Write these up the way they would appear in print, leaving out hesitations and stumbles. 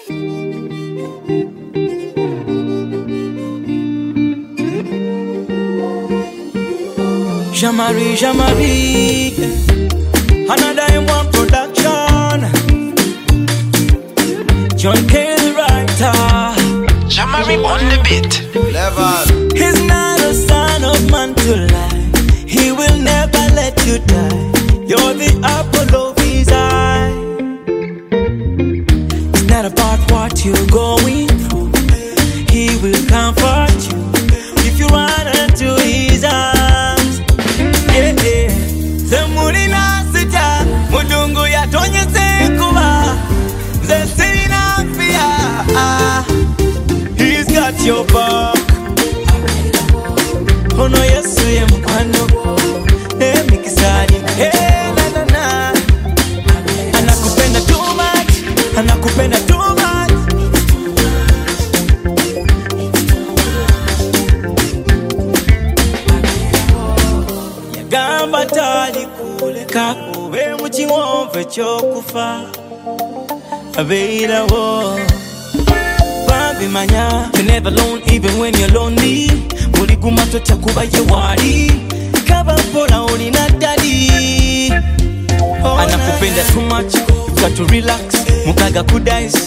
Jamari, another M1 production. John K the writer. Jamari on the beat. Level. He's not a son of man to lie. He will never let you die. You're the apple of his eye. It's not about what you're going through. He will comfort you if you run into his arms. Yeah, yeah. Zemuri nasita mudungu ya tonye sekuba zesina fia. He's got your back. Oh no, yes, I am kwano. Mikisari, na na na. Anakupenda too much, anakupenda too much. Yagamba tali kuleka ube mukiwonve kyokufa abeerawo. Babimanya, you're never alone even when you're lonely. Buli gumato chakuba yewali kaba mpola olina dadi. Anakupenda too much, you got to relax. Mukaga kudais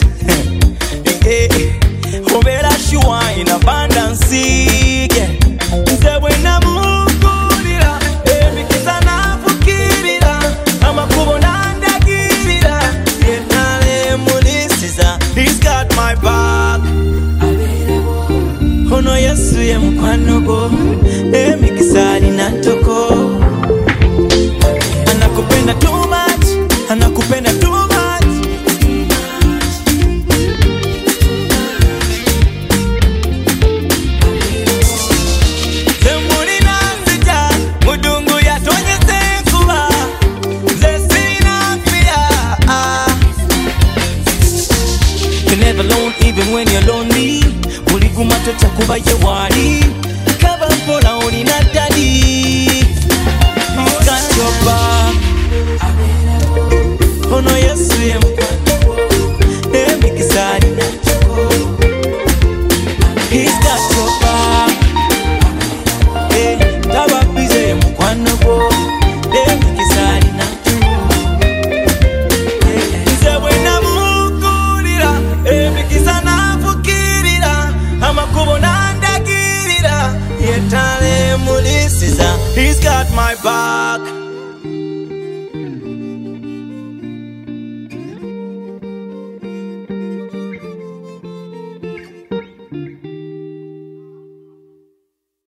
obera sure in abundance. Nze bwena mukulira ebikisa nafukirira amakubo nandagirira yenale mulisiza. He's got my back. Ono Yesu ye mukwano go emikisari natoko. Anakupenda too much, anakupenda too much. Zemuri nasija mudungu ya tonye sekuba zesina fia. You're never alone even when you're lonely. Buli gumato chakuba yewali kaba mpola olina dadi. He's got your back. Oh no, yes, I am.